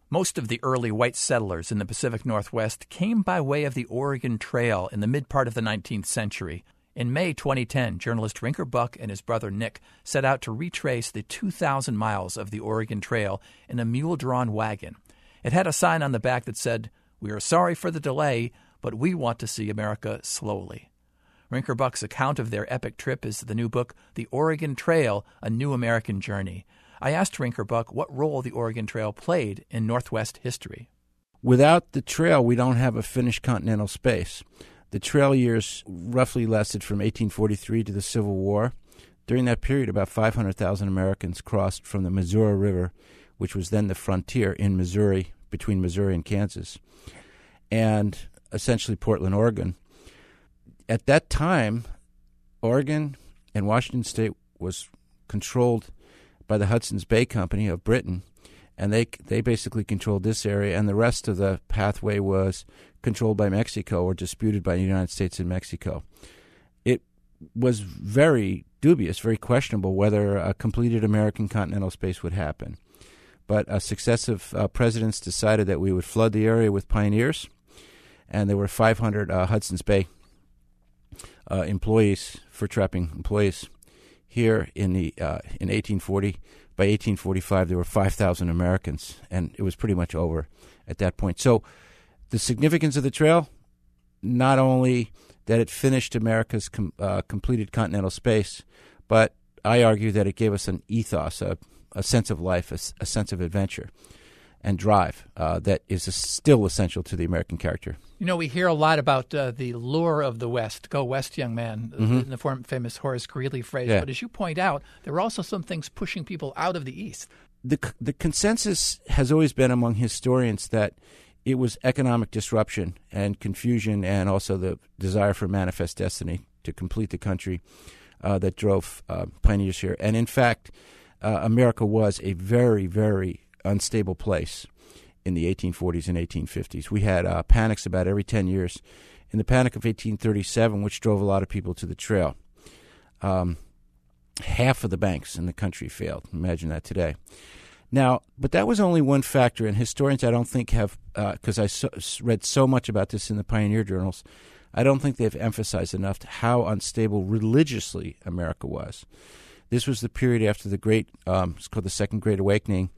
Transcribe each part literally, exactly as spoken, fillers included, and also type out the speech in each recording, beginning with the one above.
Most of the early white settlers in the Pacific Northwest came by way of the Oregon Trail in the mid-part of the nineteenth century. In May twenty ten, journalist Rinker Buck and his brother Nick set out to retrace the two thousand miles of the Oregon Trail in a mule-drawn wagon. It had a sign on the back that said, "We are sorry for the delay, but we want to see America slowly." Rinker Buck's account of their epic trip is the new book, The Oregon Trail, A New American Journey. I asked Rinker Buck what role the Oregon Trail played in Northwest history. Without the trail, we don't have a finished continental space. The trail years roughly lasted from eighteen forty-three to the Civil War. During that period, about five hundred thousand Americans crossed from the Missouri River, which was then the frontier in Missouri, between Missouri and Kansas, and essentially Portland, Oregon. At that time, Oregon and Washington State was controlled by the Hudson's Bay Company of Britain, and they they basically controlled this area, and the rest of the pathway was controlled by Mexico or disputed by the United States and Mexico. It was very dubious, very questionable whether a completed American continental space would happen. But uh, successive uh, presidents decided that we would flood the area with pioneers, and there were five hundred uh, Hudson's Bay uh, employees, fur trapping employees, here in the uh, in eighteen forty. By eighteen forty-five, there were five thousand Americans, and it was pretty much over at that point. So the significance of the trail, not only that it finished America's com- uh, completed continental space, but I argue that it gave us an ethos, a, a sense of life, a, a sense of adventure and drive uh, that is a, still essential to the American character. You know, we hear a lot about uh, the lure of the West. Go West, young man, mm-hmm. in the form, famous Horace Greeley phrase. Yeah. But as you point out, there are also some things pushing people out of the East. The the consensus has always been among historians that it was economic disruption and confusion and also the desire for manifest destiny to complete the country uh, that drove uh, pioneers here. And in fact, uh, America was a very, very unstable place in the eighteen forties and eighteen fifties. We had uh, panics about every ten years. In the Panic of eighteen thirty-seven, which drove a lot of people to the trail, um, half of the banks in the country failed. Imagine that today. Now, but that was only one factor, and historians I don't think have, because uh, I so, read so much about this in the pioneer journals, I don't think they've emphasized enough how unstable religiously America was. This was the period after the Great, um, it's called the Second Great Awakening,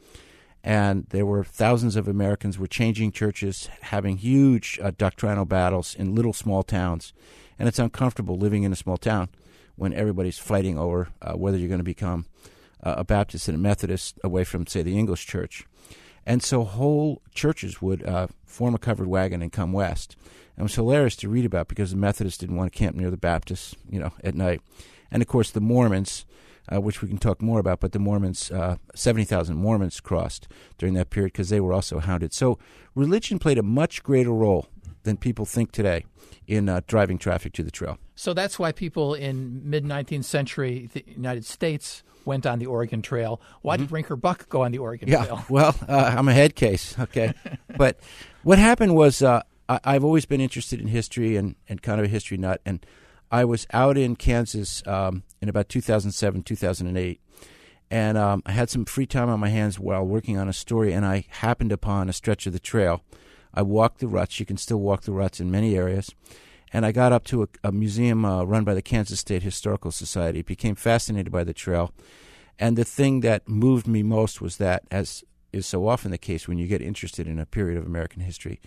and there were thousands of Americans were changing churches, having huge uh, doctrinal battles in little small towns. And it's uncomfortable living in a small town when everybody's fighting over uh, whether you're going to become uh, a Baptist and a Methodist away from, say, the English church. And so whole churches would uh, form a covered wagon and come west. And it was hilarious to read about because the Methodists didn't want to camp near the Baptists, you know, at night. And, of course, the Mormons, Uh, which we can talk more about, but the Mormons, uh, seventy thousand Mormons crossed during that period because they were also hounded. So religion played a much greater role than people think today in uh, driving traffic to the trail. So that's why people in mid-nineteenth century the United States went on the Oregon Trail. Why mm-hmm. did Rinker Buck go on the Oregon yeah, Trail? Well, uh, I'm a head case, okay? But what happened was uh, I- I've always been interested in history and, and kind of a history nut, and I was out in Kansas um, in about two thousand seven, two thousand eight, and um, I had some free time on my hands while working on a story, and I happened upon a stretch of the trail. I walked the ruts. You can still walk the ruts in many areas. And I got up to a, a museum uh, run by the Kansas State Historical Society, became fascinated by the trail. And the thing that moved me most was that, as is so often the case when you get interested in a period of American history,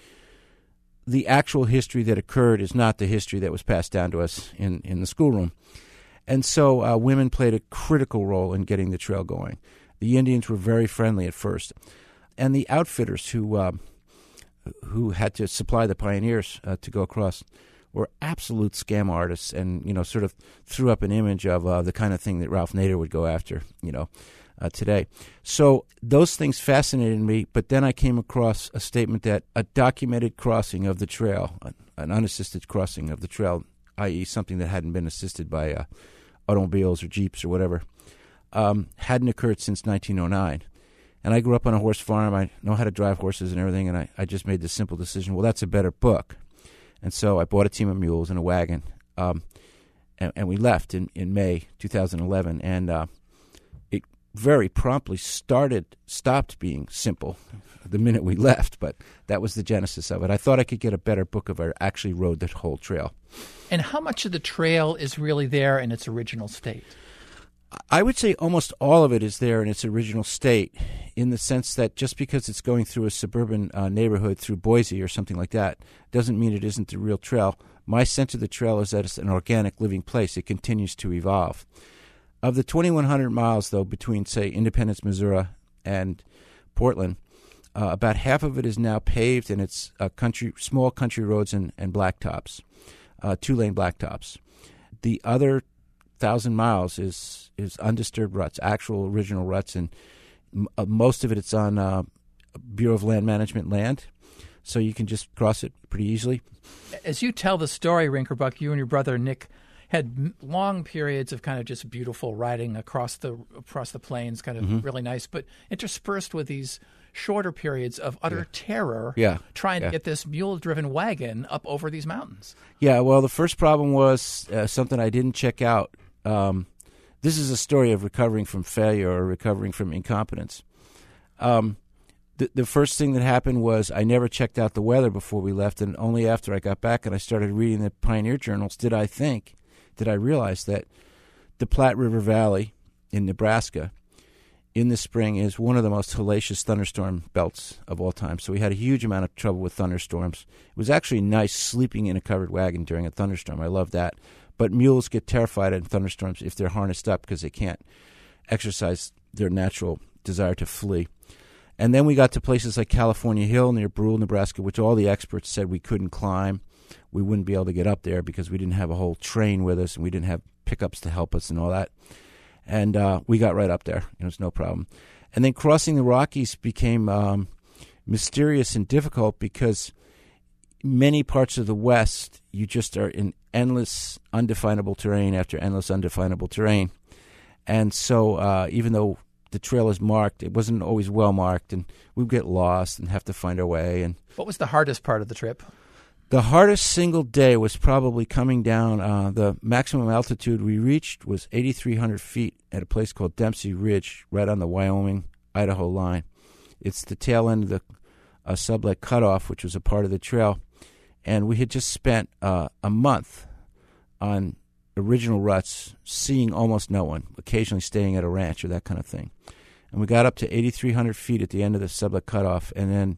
the actual history that occurred is not the history that was passed down to us in, in the schoolroom. And so uh, women played a critical role in getting the trail going. The Indians were very friendly at first. And the outfitters who uh, who had to supply the pioneers uh, to go across were absolute scam artists and, you know, sort of threw up an image of uh, the kind of thing that Ralph Nader would go after, you know, uh, today. So those things fascinated me, but then I came across a statement that a documented crossing of the trail, an unassisted crossing of the trail, that is something that hadn't been assisted by uh, automobiles or jeeps or whatever, um, hadn't occurred since nineteen oh nine. And I grew up on a horse farm. I know how to drive horses and everything, and I, I just made the simple decision, well, that's a better book. And so I bought a team of mules and a wagon, um, and, and we left in, in May two thousand eleven. And uh, it very promptly started, stopped being simple the minute we left, but that was the genesis of it. I thought I could get a better book if I actually rode the whole trail. And how much of the trail is really there in its original state? I would say almost all of it is there in its original state, in the sense that just because it's going through a suburban uh, neighborhood through Boise or something like that doesn't mean it isn't the real trail. My sense of the trail is that it's an organic living place. It continues to evolve. Of the twenty-one hundred miles, though, between, say, Independence, Missouri and Portland, uh, about half of it is now paved, and it's uh, country, small country roads and, and blacktops, uh, two-lane blacktops. The other thousand miles is is undisturbed ruts, actual original ruts, and m- uh, most of it it's on uh, Bureau of Land Management land, so you can just cross it pretty easily. As you tell the story, Rinkerbuck, you and your brother Nick had m- long periods of kind of just beautiful riding across the across the plains, kind of mm-hmm. really nice, but interspersed with these shorter periods of utter yeah. terror, yeah. trying yeah. to get this mule-driven wagon up over these mountains. Yeah, well, the first problem was uh, something I didn't check out. Um, this is a story of recovering from failure or recovering from incompetence. Um, the, the first thing that happened was I never checked out the weather before we left, and only after I got back and I started reading the Pioneer journals did I think, did I realize that the Platte River Valley in Nebraska in the spring is one of the most hellacious thunderstorm belts of all time. So we had a huge amount of trouble with thunderstorms. It was actually nice sleeping in a covered wagon during a thunderstorm. I love that. But mules get terrified in thunderstorms if they're harnessed up because they can't exercise their natural desire to flee. And then we got to places like California Hill near Brule, Nebraska, which all the experts said we couldn't climb. We wouldn't be able to get up there because we didn't have a whole train with us and we didn't have pickups to help us and all that. And uh, we got right up there. It was no problem. And then crossing the Rockies became um, mysterious and difficult because many parts of the West, you just are in endless, undefinable terrain after endless, undefinable terrain. And so uh, even though the trail is marked, it wasn't always well marked, and we'd get lost and have to find our way. And what was the hardest part of the trip? The hardest single day was probably coming down. Uh, the maximum altitude we reached was eighty-three hundred feet at a place called Dempsey Ridge, right on the Wyoming-Idaho line. It's the tail end of the uh, Sublette Cutoff, which was a part of the trail. And we had just spent uh, a month on original ruts, seeing almost no one, occasionally staying at a ranch or that kind of thing. And we got up to eighty-three hundred feet at the end of the Sublette Cutoff, and then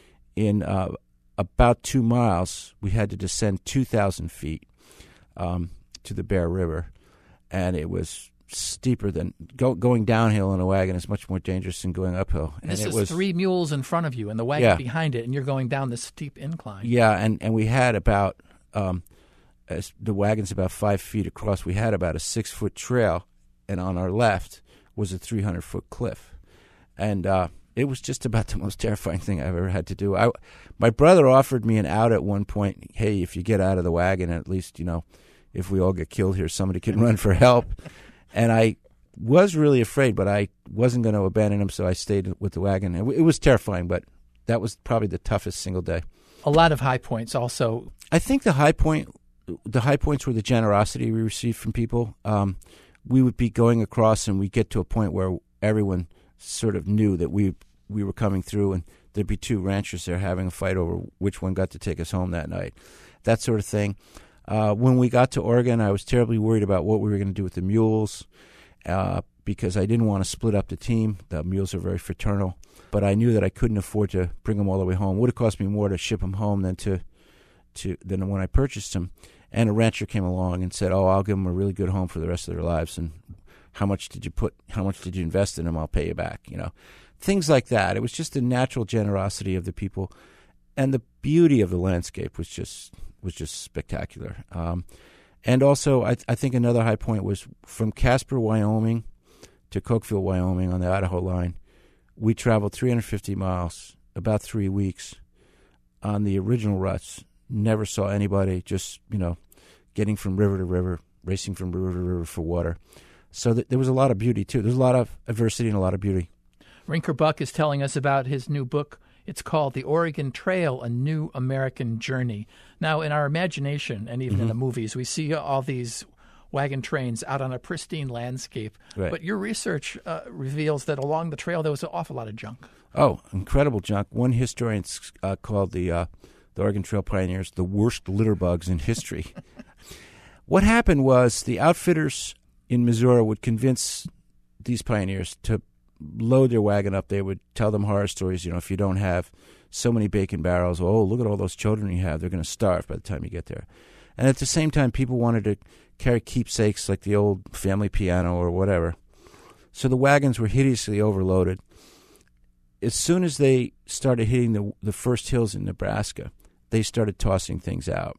in uh, about two miles, we had to descend two thousand feet um, to the Bear River. And it was steeper than go, going downhill in a wagon is much more dangerous than going uphill. And this and it is was, three mules in front of you and the wagon yeah. behind it, and you're going down this steep incline. Yeah, and, and we had about, um, as the wagon's about five feet across, we had about a six-foot trail, and on our left was a three hundred foot cliff. And uh, it was just about the most terrifying thing I've ever had to do. I, my brother offered me an out at one point. Hey, if you get out of the wagon, at least, you know, if we all get killed here, somebody can run for help. And I was really afraid, but I wasn't going to abandon him, so I stayed with the wagon. It, it was terrifying, but that was probably the toughest single day. A lot of high points also. I think the high point, the high points were the generosity we received from people. Um, we would be going across, and we'd get to a point where everyone sort of knew that we we were coming through, and there'd be two ranchers there having a fight over which one got to take us home that night, that sort of thing. Uh, when we got to Oregon, I was terribly worried about what we were going to do with the mules uh, because I didn't want to split up the team. The mules are very fraternal. But I knew that I couldn't afford to bring them all the way home. It would have cost me more to ship them home than to, to than when I purchased them. And a rancher came along and said, oh, I'll give them a really good home for the rest of their lives. And how much did you put, how much did you invest in them? I'll pay you back, you know. Things like that. It was just the natural generosity of the people. And the beauty of the landscape was just... was just spectacular. Um, and also, I, th- I think another high point was from Casper, Wyoming to Cokeville, Wyoming on the Idaho line. We traveled three hundred fifty miles, about three weeks, on the original ruts. Never saw anybody, just, you know, getting from river to river, racing from river to river for water. So th- there was a lot of beauty, too. There's a lot of adversity and a lot of beauty. Rinkerbuck is telling us about his new book. It's called The Oregon Trail, A New American Journey. Now, in our imagination, and even mm-hmm. in the movies, we see all these wagon trains out on a pristine landscape. Right. But your research uh, reveals that along the trail there was an awful lot of junk. Oh, incredible junk. One historian uh, called the uh, the Oregon Trail pioneers the worst litter bugs in history. What happened was the outfitters in Missouri would convince these pioneers to load their wagon up. They would tell them horror stories. You know, if you don't have so many bacon barrels, oh, look at all those children you have. They're going to starve by the time you get there. And at the same time, people wanted to carry keepsakes like the old family piano or whatever. So the wagons were hideously overloaded. As soon as they started hitting the the first hills in Nebraska, they started tossing things out.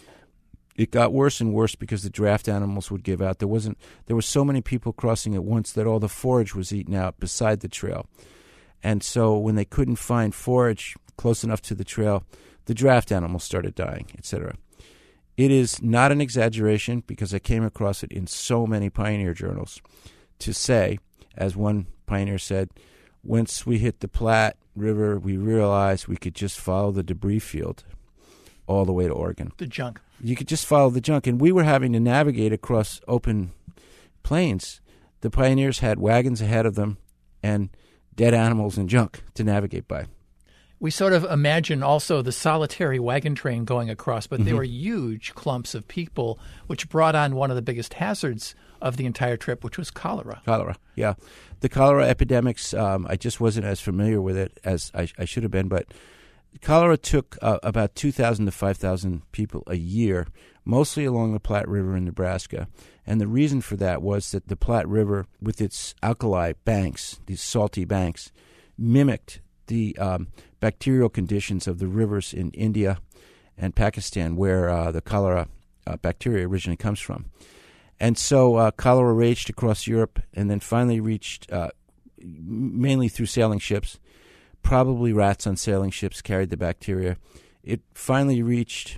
It got worse and worse because the draft animals would give out. There wasn't there were so many people crossing at once that all the forage was eaten out beside the trail. And so when they couldn't find forage close enough to the trail, the draft animals started dying, et cetera. It is not an exaggeration, because I came across it in so many pioneer journals, to say, as one pioneer said, once we hit the Platte River, we realized we could just follow the debris field all the way to Oregon. The junk. You could just follow the junk. And we were having to navigate across open plains. The pioneers had wagons ahead of them and dead animals and junk to navigate by. We sort of imagine also the solitary wagon train going across, but Mm-hmm. they were huge clumps of people, which brought on one of the biggest hazards of the entire trip, which was cholera. Cholera, yeah. The cholera epidemics, um, I just wasn't as familiar with it as I, I should have been, but cholera took uh, about two thousand to five thousand people a year, mostly along the Platte River in Nebraska. And the reason for that was that the Platte River, with its alkali banks, these salty banks, mimicked the um, bacterial conditions of the rivers in India and Pakistan, where uh, the cholera uh, bacteria originally comes from. And so uh, cholera raged across Europe and then finally reached, uh, mainly through sailing ships, probably rats on sailing ships carried the bacteria. It finally reached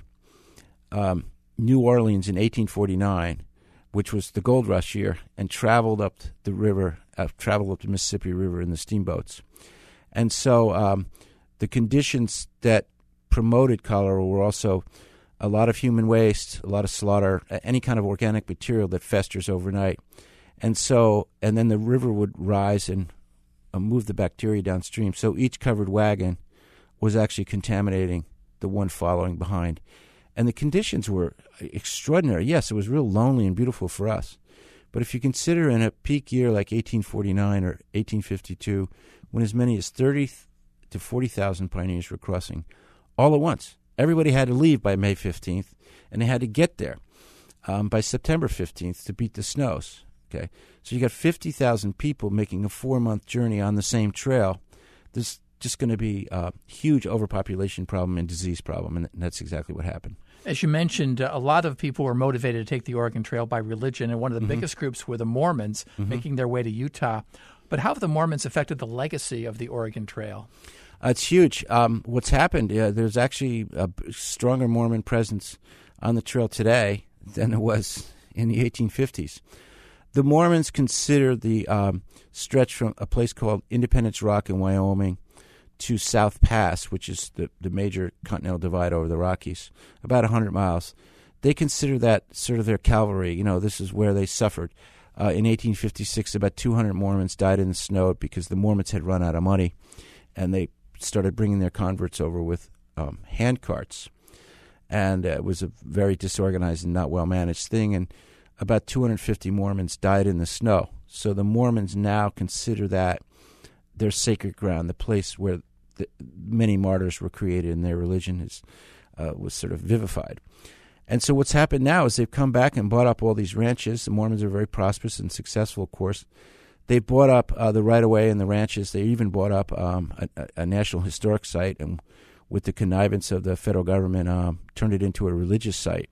um, New Orleans in eighteen forty-nine, which was the gold rush year, and traveled up the river, uh, traveled up the Mississippi River in the steamboats. And so um, the conditions that promoted cholera were also a lot of human waste, a lot of slaughter, any kind of organic material that festers overnight. And so, and then the river would rise and uh, move the bacteria downstream. So each covered wagon was actually contaminating the one following behind. And the conditions were extraordinary. Yes, it was real lonely and beautiful for us. But if you consider in a peak year like eighteen forty-nine or eighteen fifty-two, when as many as thirty to forty thousand pioneers were crossing all at once, everybody had to leave by May fifteenth, and they had to get there um, by September fifteenth to beat the snows. Okay, so you got fifty thousand people making a four-month journey on the same trail. There's just going to be a huge overpopulation problem and disease problem, and that's exactly what happened. As you mentioned, uh, a lot of people were motivated to take the Oregon Trail by religion, and one of the mm-hmm. biggest groups were the Mormons, mm-hmm. making their way to Utah. But how have the Mormons affected the legacy of the Oregon Trail? Uh, it's huge. Um, what's happened, uh, there's actually a stronger Mormon presence on the trail today than there was in the eighteen fifties. The Mormons consider the um, stretch from a place called Independence Rock in Wyoming to South Pass, which is the, the major continental divide over the Rockies, about one hundred miles. They consider that sort of their Calvary. You know, this is where they suffered. Uh, in eighteen fifty-six, about two hundred Mormons died in the snow because the Mormons had run out of money, and they started bringing their converts over with um, hand carts. And uh, it was a very disorganized and not well-managed thing, and about two hundred fifty Mormons died in the snow. So the Mormons now consider that their sacred ground, the place where the, many martyrs were created and their religion is, uh, was sort of vivified. And so what's happened now is they've come back and bought up all these ranches. The Mormons are very prosperous and successful, of course. They bought up uh, the right-of-way and the ranches. They even bought up um, a, a National Historic Site, and with the connivance of the federal government, um, turned it into a religious site.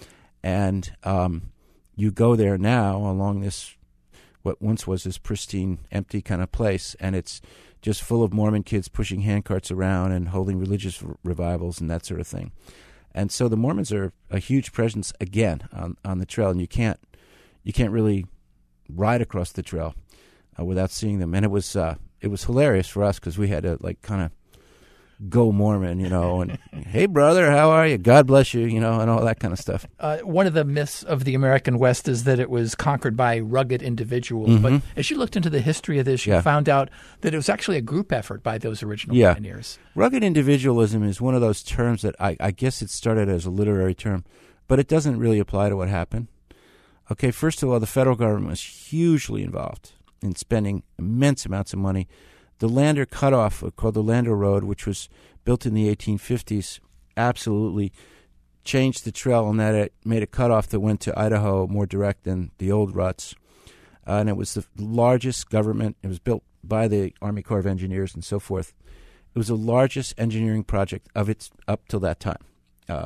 And um, you go there now along this, what once was this pristine, empty kind of place, and it's just full of Mormon kids pushing handcarts around and holding religious r- revivals and that sort of thing. And so the Mormons are a huge presence again on, on the trail, and you can't you can't really ride across the trail uh, without seeing them. And it was uh, it was hilarious for us because we had to like kind of go Mormon, you know, and hey, brother, how are you? God bless you, you know, and all that kind of stuff. Uh, one of the myths of the American West is that it was conquered by rugged individuals. Mm-hmm. But as you looked into the history of this, you Yeah. found out that it was actually a group effort by those original Yeah. pioneers. Rugged individualism is one of those terms that I, I guess it started as a literary term, but it doesn't really apply to what happened. Okay, first of all, the federal government was hugely involved in spending immense amounts of money. The Lander Cutoff, called the Lander Road, which was built in the eighteen fifties, absolutely changed the trail in that it made a cutoff that went to Idaho more direct than the old ruts. Uh, and it was the largest government. It was built by the Army Corps of Engineers and so forth. It was the largest engineering project of its up till that time. Uh,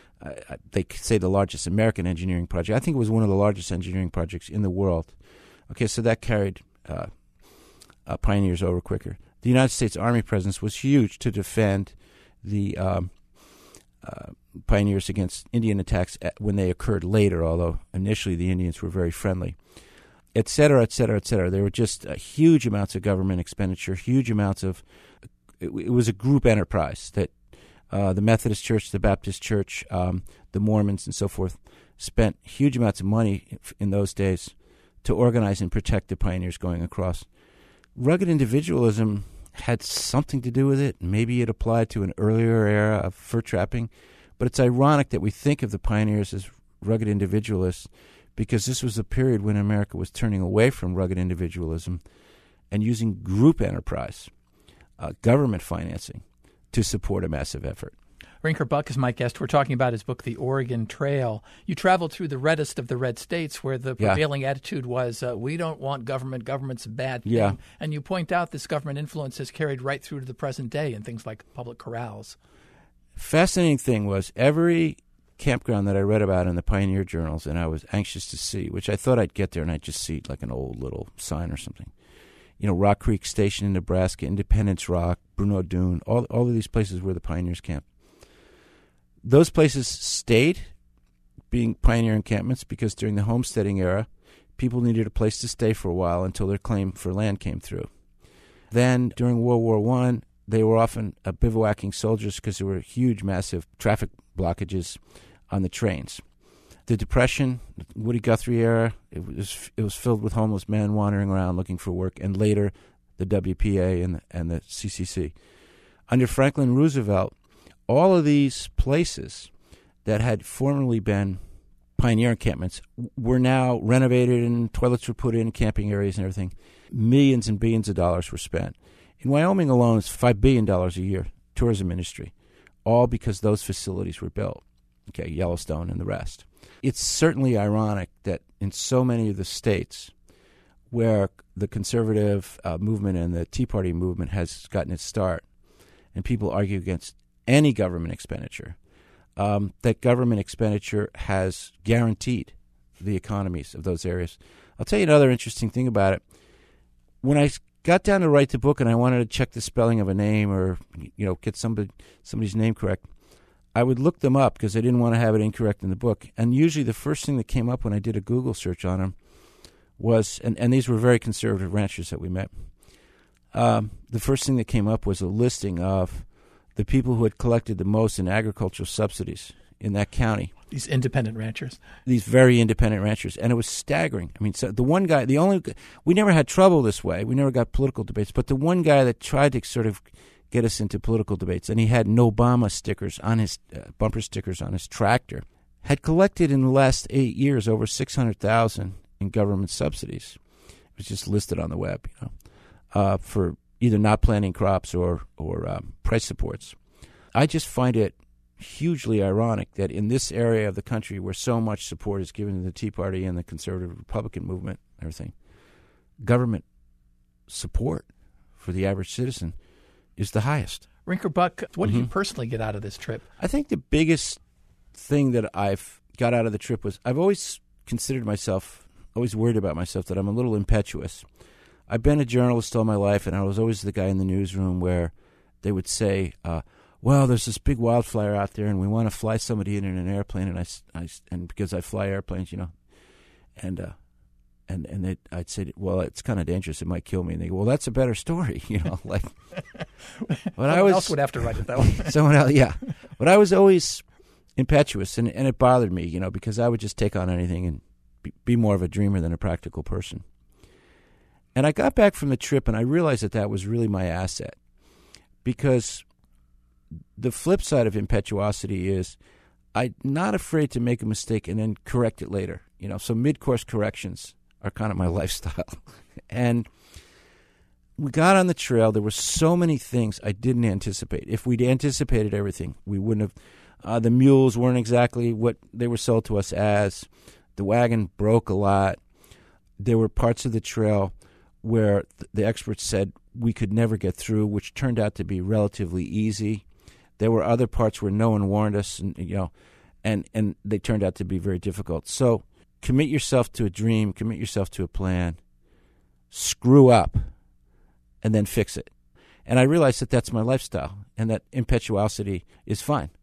I, they say the largest American engineering project. I think it was one of the largest engineering projects in the world. Okay, so that carried uh, uh, pioneers over quicker. The United States Army presence was huge to defend the um, uh, pioneers against Indian attacks at, when they occurred later, although initially the Indians were very friendly, et cetera, et cetera, et cetera. There were just uh, huge amounts of government expenditure, huge amounts of it, it was a group enterprise that uh, the Methodist Church, the Baptist Church, um, the Mormons, and so forth spent huge amounts of money in those days to organize and protect the pioneers going across. Rugged individualism had something to do with it. Maybe it applied to an earlier era of fur trapping, but it's ironic that we think of the pioneers as rugged individualists because this was a period when America was turning away from rugged individualism and using group enterprise, uh, government financing, to support a massive effort. Rinker Buck is my guest. We're talking about his book, The Oregon Trail. You traveled through the reddest of the red states where the prevailing yeah. attitude was, uh, we don't want government, government's a bad thing. Yeah. And you point out this government influence has carried right through to the present day in things like public corrals. Fascinating thing was every campground that I read about in the pioneer journals and I was anxious to see, which I thought I'd get there and I'd just see like an old little sign or something. You know, Rock Creek Station in Nebraska, Independence Rock, Bruneau Dune, all, all of these places where the pioneers camped. Those places stayed being pioneer encampments because during the homesteading era, people needed a place to stay for a while until their claim for land came through. Then during World War One, they were often uh, bivouacking soldiers because there were huge, massive traffic blockages on the trains. The Depression, Woody Guthrie era, it was it was filled with homeless men wandering around looking for work, and later the W P A and the, and the C C C. Under Franklin Roosevelt, all of these places that had formerly been pioneer encampments were now renovated and toilets were put in, camping areas and everything. Millions and billions of dollars were spent. In Wyoming alone, it's five billion dollars a year, tourism industry, all because those facilities were built. Okay, Yellowstone and the rest. It's certainly ironic that in so many of the states where the conservative uh, movement and the Tea Party movement has gotten its start, and people argue against any government expenditure, um, that government expenditure has guaranteed the economies of those areas. I'll tell you another interesting thing about it. When I got down to write the book and I wanted to check the spelling of a name or, you know, get somebody somebody's name correct, I would look them up because I didn't want to have it incorrect in the book. And usually the first thing that came up when I did a Google search on them was, and, and these were very conservative ranchers that we met, um, the first thing that came up was a listing of the people who had collected the most in agricultural subsidies in that county. These independent ranchers. These very independent ranchers. And it was staggering. I mean, so the one guy, the only, we never had trouble this way. We never got political debates. But the one guy that tried to sort of get us into political debates, and he had no Obama stickers on his, uh, bumper stickers on his tractor, had collected in the last eight years over six hundred thousand dollars in government subsidies. It was just listed on the web, you know, uh, for either not planting crops or, or um, price supports. I just find it hugely ironic that in this area of the country where so much support is given to the Tea Party and the conservative Republican movement and everything, government support for the average citizen is the highest. Rinker Buck, what Mm-hmm. did you personally get out of this trip? I think the biggest thing that I've got out of the trip was I've always considered myself, always worried about myself, that I'm a little impetuous. I've been a journalist all my life, and I was always the guy in the newsroom where they would say, uh, well, there's this big wildfire out there, and we want to fly somebody in in an airplane, and I, I and because I fly airplanes, you know, and uh, And and they, I'd say, well, it's kind of dangerous. It might kill me. And they go, well, that's a better story, you know. Like, but Someone I was, else would have to write it that way. Someone else, yeah. But I was always impetuous, and, and it bothered me, you know, because I would just take on anything and be, be more of a dreamer than a practical person. And I got back from the trip, and I realized that that was really my asset, because the flip side of impetuosity is I'm not afraid to make a mistake and then correct it later. You know, so mid-course corrections are kind of my lifestyle. And we got on the trail. There were so many things I didn't anticipate. If we'd anticipated everything, we wouldn't have. Uh, the mules weren't exactly what they were sold to us as. The wagon broke a lot. There were parts of the trail where th- the experts said we could never get through, which turned out to be relatively easy. There were other parts where no one warned us, and you know, and and they turned out to be very difficult. So commit yourself to a dream, commit yourself to a plan, screw up, and then fix it. And I realized that that's my lifestyle, and that impetuosity is fine.